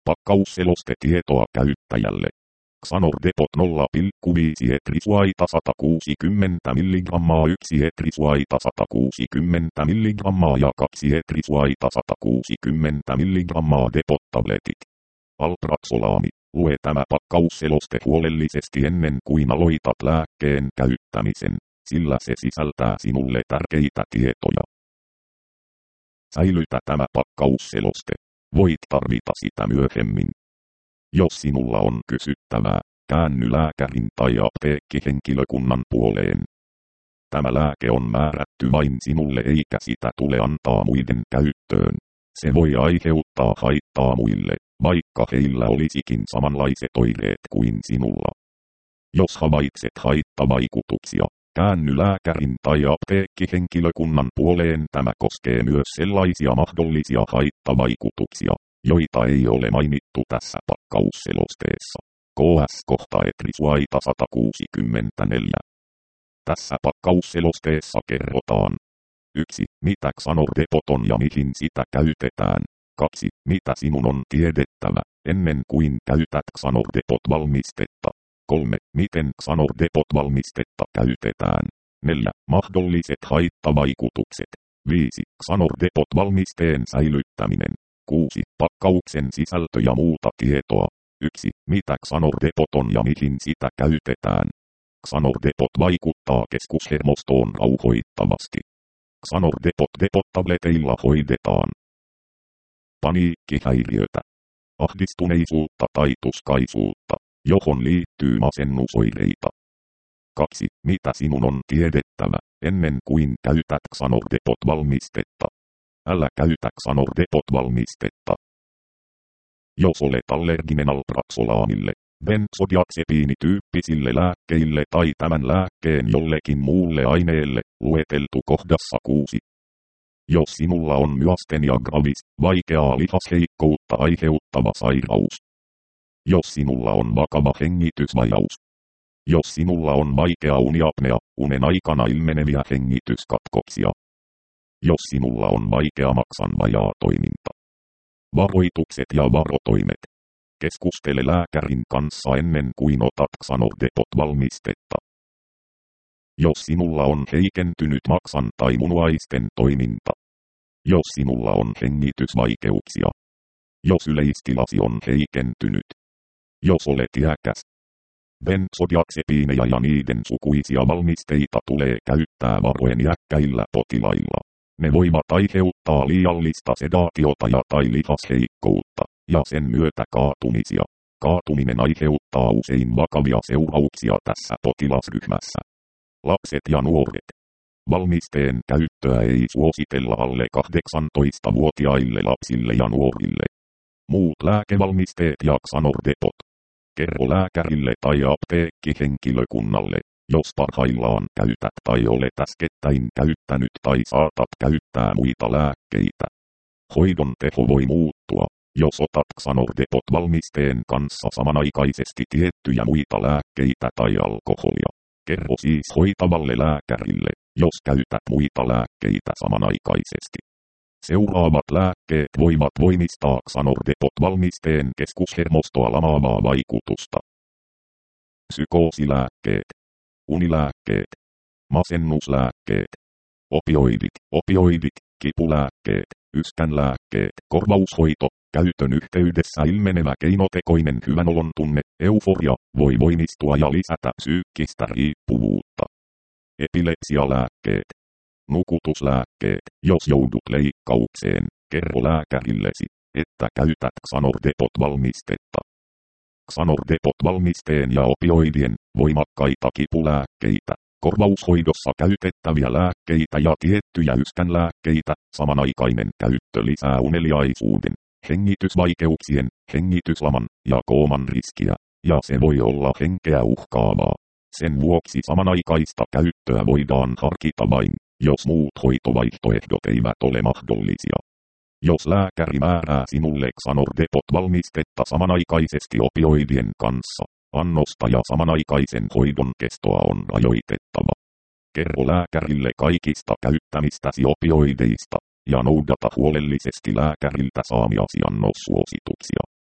Pakkausselostetietoa käyttäjälle. Xanordepot 0,5 etrisuaita 160 mg 1 etrisuaita 160 mg ja 2 etrisuaita 160 mg depot-tabletit. Alpraxolaami. Lue tämä pakkausseloste huolellisesti ennen kuin aloitat lääkkeen käyttämisen, sillä se sisältää sinulle tärkeitä tietoja. Säilytä tämä pakkausseloste. Voit tarvita sitä myöhemmin. Jos sinulla on kysyttävää, käänny lääkärin tai apteekkihenkilökunnan puoleen. Tämä lääke on määrätty vain sinulle eikä sitä tule antaa muiden käyttöön. Se voi aiheuttaa haittaa muille, vaikka heillä olisikin samanlaiset oireet kuin sinulla. Jos havaitset haittavaikutuksia, käänny lääkärin tai apteekkihenkilökunnan puoleen. Tämä koskee myös sellaisia mahdollisia haittavaikutuksia, joita ei ole mainittu tässä pakkausselosteessa. KS-kohta etrisuaita 164. Tässä pakkausselosteessa kerrotaan: 1. Mitä Xanordepot on ja mihin sitä käytetään. 2. Mitä sinun on tiedettävä, ennen kuin käytät Xanordepot-valmistetta. 3. Miten Xanordepot-valmistetta käytetään. 4. Mahdolliset haittavaikutukset. 5. Xanordepot-valmisteen säilyttäminen. 6. Pakkauksen sisältö ja muuta tietoa. 1. Mitä Xanordepot on ja mihin sitä käytetään. Xanordepot vaikuttaa keskushermostoon rauhoittavasti. Xanordepot depot-tableteilla hoidetaan paniikkihäiriötä, ahdistuneisuutta tai tuskaisuutta, johon liittyy masennusoireita. 2. Mitä sinun on tiedettävä, ennen kuin käytät Xanordepot-valmistetta. Älä käytä Xanordepot-valmistetta. Jos olet allerginen alpraxolaamille, benzodiazepiinityyppisille lääkkeille tai tämän lääkkeen jollekin muulle aineelle, lueteltu kohdassa 6. Jos sinulla on myastenia gravis, vaikeaa lihasheikkoutta aiheuttava sairaus. Jos sinulla on vakava hengitysvajaus. Jos sinulla on vaikea uniapnea, unen aikana ilmeneviä hengityskatkoksia. Jos sinulla on vaikea maksanvajaatoiminta. Varoitukset ja varotoimet. Keskustele lääkärin kanssa ennen kuin otat Xanordepot-valmistetta. Jos sinulla on heikentynyt maksan tai munuaisten toiminta. Jos sinulla on hengitysvaikeuksia. Jos yleistilasi on heikentynyt. Jos olet iäkäs. Benzodiazepiineja ja niiden sukuisia valmisteita tulee käyttää varoen iäkkäillä potilailla. Ne voivat aiheuttaa liiallista sedaatiota tai lihasheikkoutta, ja sen myötä kaatumisia. Kaatuminen aiheuttaa usein vakavia seurauksia tässä potilasryhmässä. Lapset ja nuoret. Valmisteen käyttöä ei suositella alle 18-vuotiaille lapsille ja nuorille. Muut lääkevalmisteet ja Xanordepot. Kerro lääkärille tai apteekkihenkilökunnalle, jos parhaillaan käytät tai olet äskettäin käyttänyt tai saatat käyttää muita lääkkeitä. Hoidon teho voi muuttua, jos otat Xanordepot-valmisteen kanssa samanaikaisesti tiettyjä muita lääkkeitä tai alkoholia. Kerro siis hoitavalle lääkärille, jos käytät muita lääkkeitä samanaikaisesti. Seuraavat lääkkeet voivat voimistaa Xanordepot-valmisteen keskushermostoa lamaavaa vaikutusta. Psykoosilääkkeet, unilääkkeet, masennuslääkkeet, opioidit, kipulääkkeet, yskänlääkkeet, korvaushoito, käytön yhteydessä ilmenevä keinotekoinen hyvänolon tunne, euforia, voi voimistua ja lisätä psyykkistä riippuvuutta. Epilepsialääkkeet, nukutuslääkkeet, jos joudut leikkaukseen, kerro lääkärillesi, että käytät Xanordepot-valmistetta. Xanordepot-valmisteen ja opioidien, voimakkaita kipulääkkeitä, korvaushoidossa käytettäviä lääkkeitä ja tiettyjä yskänlääkkeitä, samanaikainen käyttö lisää uneliaisuuden, hengitysvaikeuksien, hengityslaman ja kooman riskiä, ja se voi olla henkeä uhkaavaa. Sen vuoksi samanaikaista käyttöä voidaan harkita vain, jos muut hoitovaihtoehdot eivät ole mahdollisia. Jos lääkäri määrää sinulle Xanordepot-valmistetta samanaikaisesti opioidien kanssa, annosta ja samanaikaisen hoidon kestoa on rajoitettava. Kerro lääkärille kaikista käyttämistäsi opioideista, ja noudata huolellisesti lääkäriltä saamiasi annossuosituksia.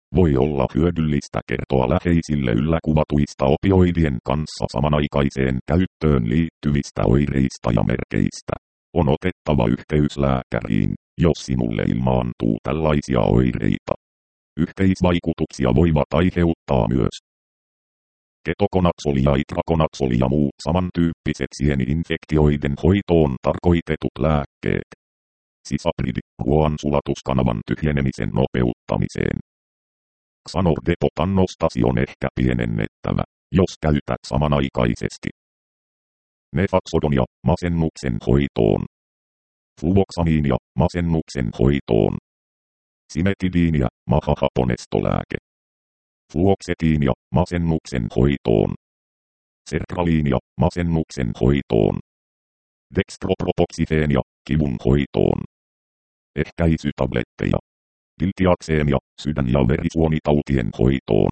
Voi olla hyödyllistä kertoa läheisille ylläkuvatuista opioidien kanssa samanaikaiseen käyttöön liittyvistä oireista ja merkeistä. On otettava yhteys lääkäriin, jos sinulle ilmaantuu tällaisia oireita. Yhteisvaikutuksia voivat aiheuttaa myös ketokonaksoli ja itrakonaksoli ja muut samantyyppiset sieni-infektioiden hoitoon tarkoitetut lääkkeet. Cisapridi, ruoansulatuskanavan tyhjenemisen nopeuttamiseen. Xanordepot-annostasi on ehkä pienennettävä, jos käytät samanaikaisesti Nefaxodonia masennuksen hoitoon, fluvoksamiinia masennuksen hoitoon, simetidiinia mahahaponestolääke, fluoksetiinia masennuksen hoitoon, sertraliinia masennuksen hoitoon, dextropropoxifeenia kivun hoitoon, ehkäisytabletteja, diltiakseemia sydän- ja verisuonitautien hoitoon,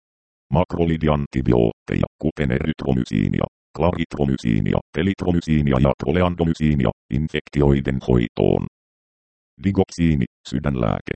makrolidiantibiootteja kuten erytromysiinia, klaritromysiinia, telitromysiinia ja troleandomysiinia infektioiden hoitoon, digoksiini sydänlääke,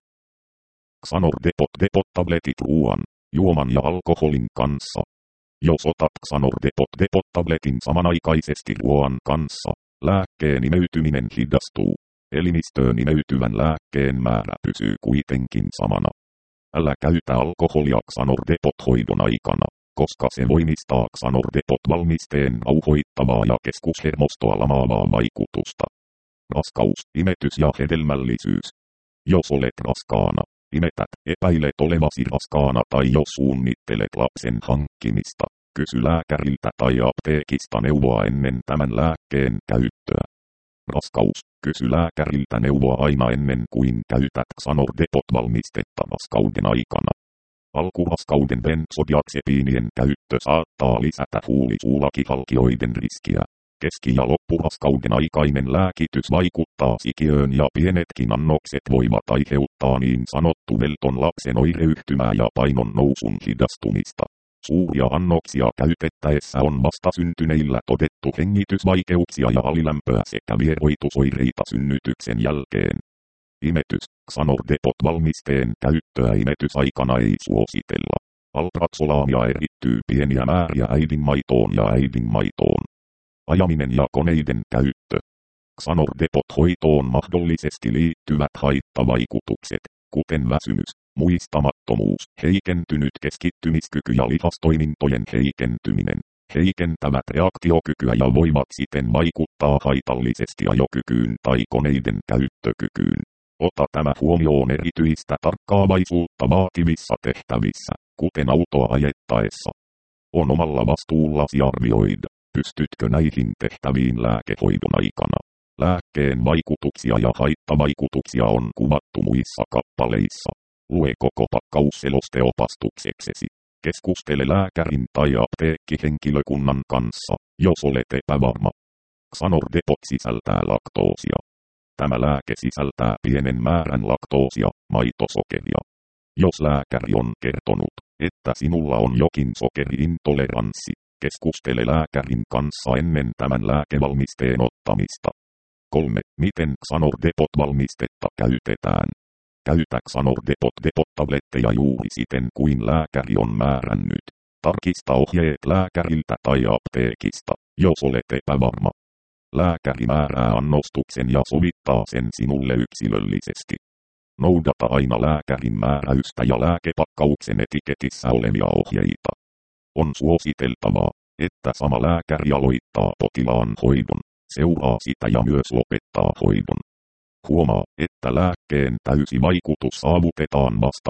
Xanordepot-tabletit ruoan, juoman ja alkoholin kanssa. Jos otat Xanordepot-tabletin samanaikaisesti ruoan kanssa, lääkkeen imeytyminen hidastuu. Elimistöön imeytyvän lääkkeen määrä pysyy kuitenkin samana. Älä käytä alkoholia Xanordepot-hoidon aikana, koska se voimistaa Xanordepot-valmisteen rauhoittavaa ja keskushermostoa lamaavaa vaikutusta. Raskaus, imetys ja hedelmällisyys. Jos olet raskaana, imetät, epäilet olevasi raskaana tai jos suunnittelet lapsen hankkimista, kysy lääkäriltä tai apteekista neuvoa ennen tämän lääkkeen käyttöä. Raskaus, kysy lääkäriltä neuvoa aina ennen kuin käytät Xanordepot-valmistetta raskauden aikana. Alkuraskauden benzodiazepiinien käyttö saattaa lisätä huulisuulakihalkioiden riskiä. Keski- ja loppuraskauden aikainen lääkitys vaikuttaa sikiöön ja pienetkin annokset voivat aiheuttaa niin sanottu velton lapsen oireyhtymää ja painon nousun hidastumista. Suuria annoksia käytettäessä on vastasyntyneillä todettu hengitysvaikeuksia ja alilämpöä sekä vieroitusoireita synnytyksen jälkeen. Imetys, Xanordepot-valmisteen käyttöä imetysaikana ei suositella. Alpraxolaamia erittyy pieniä määriä äidinmaitoon ja äidinmaitoon. Ajaminen ja koneiden käyttö. Xanordepot-hoitoon mahdollisesti liittyvät haittavaikutukset, kuten väsymys, muistamattomuus, heikentynyt keskittymiskyky ja lihastoimintojen heikentyminen, heikentävät reaktiokykyä ja voivat siten vaikuttaa haitallisesti ajokykyyn tai koneiden käyttökykyyn. Ota tämä huomioon erityistä tarkkaavaisuutta vaativissa tehtävissä, kuten autoa ajettaessa. On omalla vastuullasi arvioida, pystytkö näihin tehtäviin lääkehoidon aikana. Lääkkeen vaikutuksia ja haittavaikutuksia on kuvattu muissa kappaleissa. Lue koko pakkaus selosteopastukseksesi. Keskustele lääkärin tai apteekkihenkilökunnan kanssa, jos olet epävarma. Xanordepot sisältää laktoosia. Tämä lääke sisältää pienen määrän laktoosia, maitosokeria. Jos lääkäri on kertonut, että sinulla on jokin sokeriintoleranssi, keskustele lääkärin kanssa ennen tämän lääkevalmisteen ottamista. 3. Miten Xanordepot-valmistetta käytetään? Käytä Xanordepot-tabletteja juuri siten kuin lääkäri on määrännyt. Tarkista ohjeet lääkäriltä tai apteekista, jos olet epävarma. Lääkäri määrää annostuksen ja sovittaa sen sinulle yksilöllisesti. Noudata aina lääkärin määräystä ja lääkepakkauksen etiketissä olevia ohjeita. On suositeltavaa, että sama lääkäri aloittaa potilaan hoidon, seuraa sitä ja myös lopettaa hoidon. Huomaa, että lääkkeen täysi vaikutus saavutetaan vasta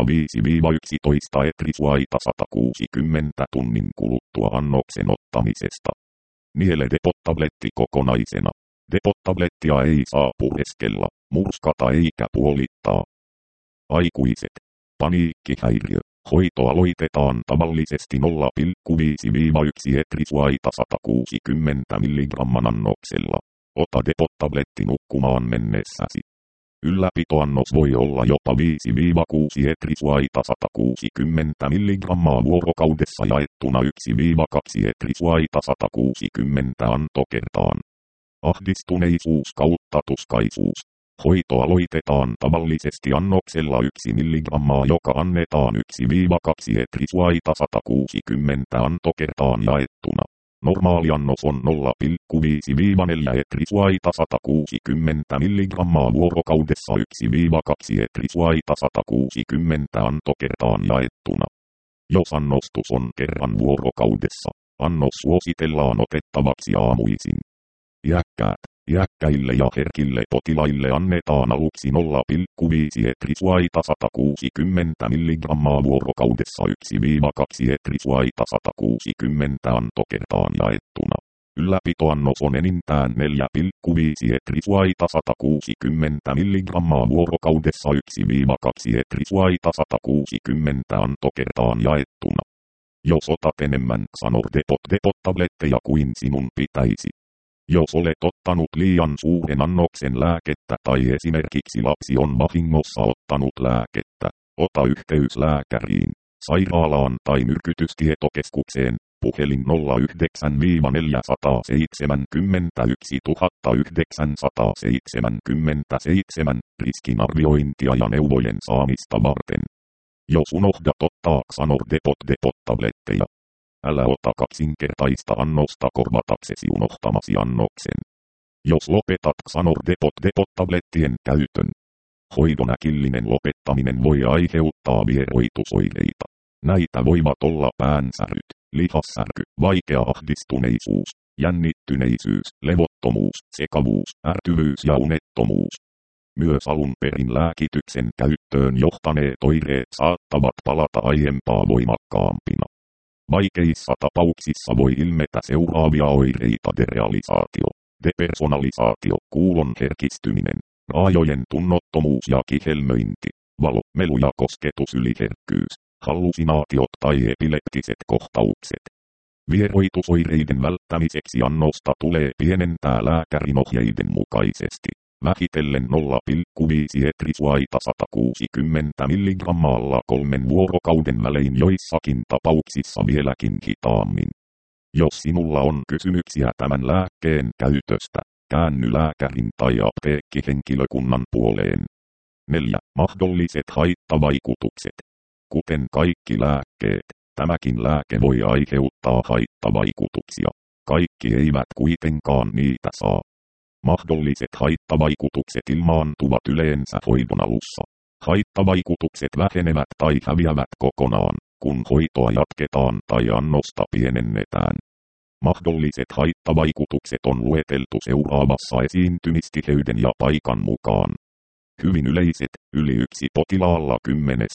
5-11 etrisuaita 160 tunnin kuluttua annoksen ottamisesta. Niele Depot-tabletti kokonaisena. Depot-tablettia ei saa pureskella, murskata eikä puolittaa. Aikuiset. Paniikkihäiriö. Hoito aloitetaan tavallisesti 0,5-1 etrisuaita 160 mg annoksella. Ota Depot-tabletti nukkumaan mennessäsi. Ylläpitoannos voi olla jopa 5-6 etrisuaita 160 mg vuorokaudessa jaettuna 1-2 etrisuaita 160 antokertaan. Ahdistuneisuus kautta tuskaisuus. Hoito aloitetaan tavallisesti annoksella 1 mg, joka annetaan 1-2 etrisuaita 160 antokertaan jaettuna. Normaaliannos on 0,5-4 etrisuaita 160 mg vuorokaudessa 1-2 etrisuaita 160 antokertaan jaettuna. Jos annostus on kerran vuorokaudessa, annos suositellaan otettavaksi aamuisin. Iäkkäille ja herkille potilaille annetaan aluksi 0,5 etrisuaita 160 mg vuorokaudessa 1-2 etrisuaita 160 antokertaan jaettuna. Ylläpitoannos on enintään 4,5 etrisuaita 160 mg vuorokaudessa 1-2 etrisuaita 160 antokertaan jaettuna. Jos otat enemmän Xanor-Depot-tabletteja kuin sinun pitäisi. Jos olet ottanut liian suuren annoksen lääkettä tai esimerkiksi lapsi on vahingossa ottanut lääkettä, ota yhteys lääkäriin, sairaalaan tai myrkytystietokeskukseen, puhelin 09-471-977, riskinarviointia ja neuvojen saamista varten. Jos unohdat ottaa Xanor-Depot-tabletteja, älä ota kaksinkertaista annosta korvataksesi unohtamasi annoksen. Jos lopetat Xanor-Depot-tablettien käytön, hoidon äkillinen lopettaminen voi aiheuttaa vieroitusoireita. Näitä voivat olla päänsäryt, lihassärky, vaikea ahdistuneisuus, jännittyneisyys, levottomuus, sekavuus, ärtyvyys ja unettomuus. Myös alun perin lääkityksen käyttöön johtaneet oireet saattavat palata aiempaa voimakkaampina. Vaikeissa tapauksissa voi ilmetä seuraavia oireita: derealisaatio, depersonalisaatio, kuulon herkistyminen, raajojen tunnottomuus ja kihelmöinti, valo, melu ja kosketusyliherkkyys, hallusinaatiot tai epileptiset kohtaukset. Vieroitusoireiden välttämiseksi annosta tulee pienentää lääkärin ohjeiden mukaisesti, vähitellen 0,5 etrisuaita 160 mg 3 vuorokauden välein, joissakin tapauksissa vieläkin hitaammin. Jos sinulla on kysymyksiä tämän lääkkeen käytöstä, käänny lääkärin tai apteekkihenkilökunnan puoleen. 4. Mahdolliset haittavaikutukset. Kuten kaikki lääkkeet, tämäkin lääke voi aiheuttaa haittavaikutuksia. Kaikki eivät kuitenkaan niitä saa. Mahdolliset haittavaikutukset ilmaantuvat yleensä hoidon alussa. Haittavaikutukset vähenevät tai häviävät kokonaan, kun hoitoa jatketaan tai annosta pienennetään. Mahdolliset haittavaikutukset on lueteltu seuraavassa esiintymistiheyden ja paikan mukaan. Hyvin yleiset, yli 1 potilaalla 10.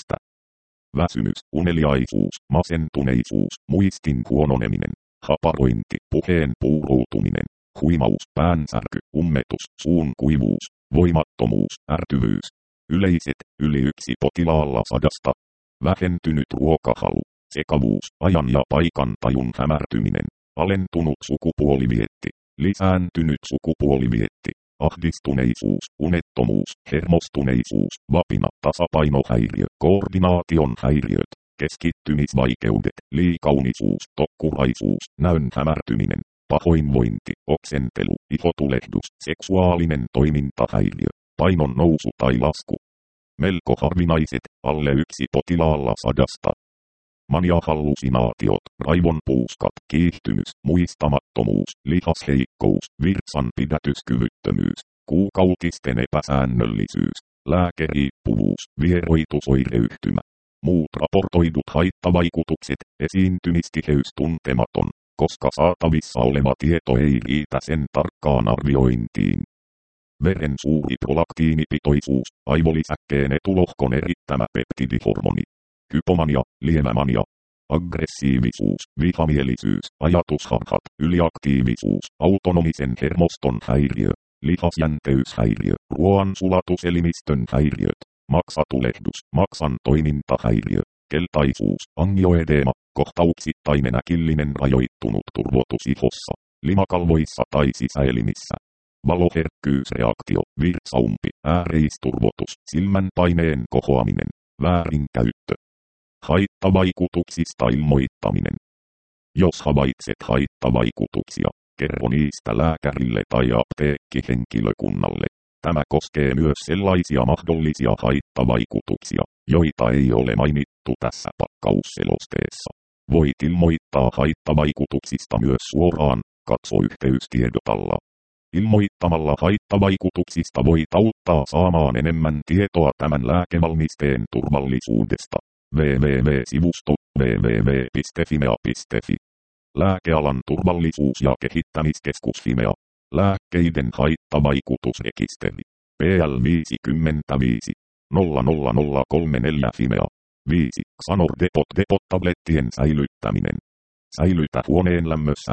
Väsymys, uneliaisuus, masentuneisuus, muistin huononeminen, haparointi, puheen puuroutuminen, huimaus, päänsärky, ummetus, suun kuivuus, voimattomuus, ärtyvyys. Yleiset, yli 1 potilaalla 100. Vähentynyt ruokahalu, sekavuus, ajan ja paikan tajun hämärtyminen, alentunut sukupuolivietti, lisääntynyt sukupuolivietti, ahdistuneisuus, unettomuus, hermostuneisuus, vapina, tasapainohäiriö, koordinaation häiriöt, keskittymisvaikeudet, liikaunisuus, tokkuraisuus, näön hämärtyminen, pahoinvointi, oksentelu, ihotulehdus, seksuaalinen toimintahäiriö, painon nousu tai lasku. Melko harvinaiset, alle 1 potilaalla 100. Maniahallusinaatiot, raivonpuuskat, kiihtymys, muistamattomuus, lihasheikkous, virtsanpidätyskyvyttömyys, kuukautisten epäsäännöllisyys, lääkeriippuvuus, vieroitusoireyhtymä. Muut raportoidut haittavaikutukset, esiintymistiheys tuntematon, koska saatavissa oleva tieto ei riitä sen tarkkaan arviointiin. Veren suuri prolaktiinipitoisuus, aivolisäkkeen etulohkon erittämä peptidihormoni. Hypomania, lievä mania. Aggressiivisuus, vihamielisyys, ajatusharhat, yliaktiivisuus, autonomisen hermoston häiriö, lihasjänteyshäiriö, ruoansulatuselimistön häiriöt, maksatulehdus, maksan toimintahäiriö, keltaisuus, angioedeema, kohtauksittainen äkillinen rajoittunut turvotus ihossa, limakalvoissa tai sisäelimissä. Valoherkkyysreaktio, virtsaumpi, ääreisturvotus, silmänpaineen kohoaminen, väärinkäyttö. Haittavaikutuksista ilmoittaminen. Jos havaitset haittavaikutuksia, kerro niistä lääkärille tai apteekkihenkilökunnalle. Tämä koskee myös sellaisia mahdollisia haittavaikutuksia, joita ei ole mainittu tässä pakkausselosteessa. Voit ilmoittaa haittavaikutuksista myös suoraan, katso yhteystiedotalla. Ilmoittamalla haittavaikutuksista voit auttaa saamaan enemmän tietoa tämän lääkevalmisteen turvallisuudesta. www.sivusto www.fimea.fi. Lääkealan turvallisuus- ja kehittämiskeskus Fimea. Lääkkeiden haittavaikutusrekisteri. PL 55 00034 Fimea. 5. Xanor Depot-tablettien säilyttäminen. Säilytä huoneen lämmössä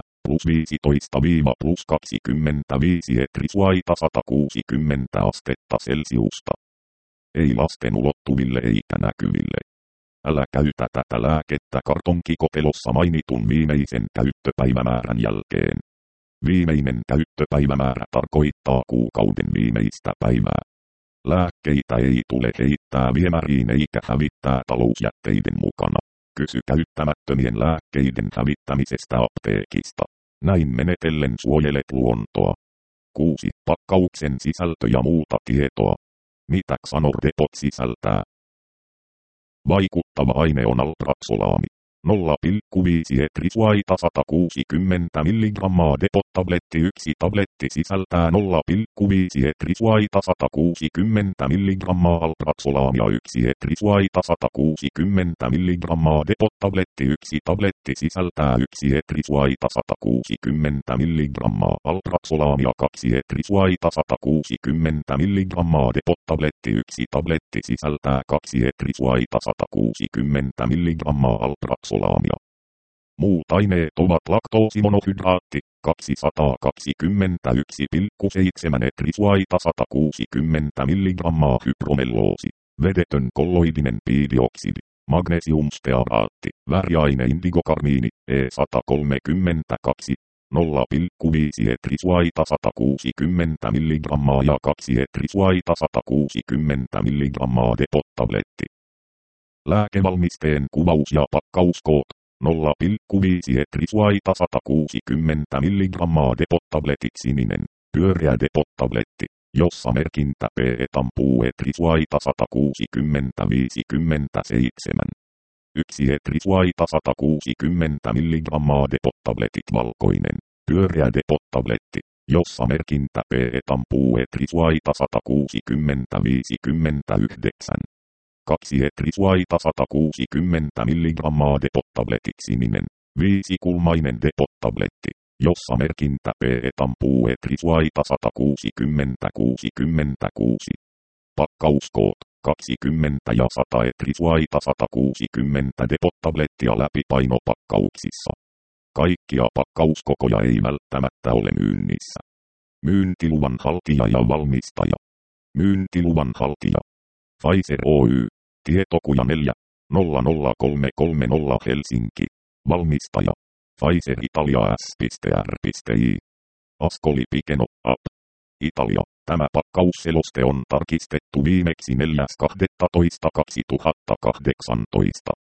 +15–+25 etrisuaita 160 astetta Celsiusta. Ei lasten ulottuville eikä näkyville. Älä käytä tätä lääkettä kartonkikotelossa mainitun viimeisen käyttöpäivämäärän jälkeen. Viimeinen käyttöpäivämäärä tarkoittaa kuukauden viimeistä päivää. Lääkkeitä ei tule heittää viemäriin eikä hävittää talousjätteiden mukana. Kysy käyttämättömien lääkkeiden hävittämisestä apteekista. Näin menetellen suojelet luontoa. 6. Pakkauksen sisältö ja muuta tietoa. Mitä Xanor Depot sisältää? Vaikuttava aine on alpraxolaami. 0,5 etrisuaita 160 mg Depot-tabletti. Yksi tabletti sisältää 0,5 etrisuaita 160 mg alpraxolaamia. Yksi etrisuaita 160 mg Depot-tabletti. Yksi tabletti sisältää 1 etrisuaita 160 mg alpraxolaamia. 2 etrisuaita 160 mg Depot-tabletti. Yksi tabletti sisältää 2 etrisuaita 160 mg alpraxolaamia. Muut aineet ovat laktoosimonohydraatti 221,7 etrisuaita 160 mg hypromelloosi, vedetön kolloidinen piidioksidi, magnesiumstearaatti, väriaine indigokarmiini E132, 0,5 etrisuaita 160 mg ja 2 etrisuaita 160 mg Depot-tabletti. Lääkevalmisteen kuvaus ja pakkauskoot. 0,5 etrisuaita 160 mg Depot-tabletit sininen, pyöreä Depot-tabletti, jossa merkintä p-etampuu etrisuaita 160-57. 1 etrisuaita 160 mg Depot-tabletit valkoinen, pyöreä Depot-tabletti, jossa merkintä p-etampuu etrisuaita 160-59. 2 etrisuaita 160 mg Depot-tabletit sininen, 5-kulmainen Depot-tabletti, jossa merkintä p-etampuu etrisuaita 160-66. Pakkauskoot 20 ja 100 etrisuaita 160 Depot-tablettia läpipainopakkauksissa. Kaikkia pakkauskokoja ei välttämättä ole myynnissä. Myyntiluvan haltija ja valmistaja. Myyntiluvan haltija. Pfizer Oy. Tietokuja 4 00330 Helsinki. Valmistaja. Pfizer Italia S.R.I. Ascoli Piceno Up. Italia. Tämä pakkausseloste on tarkistettu viimeksi 4.12.2018.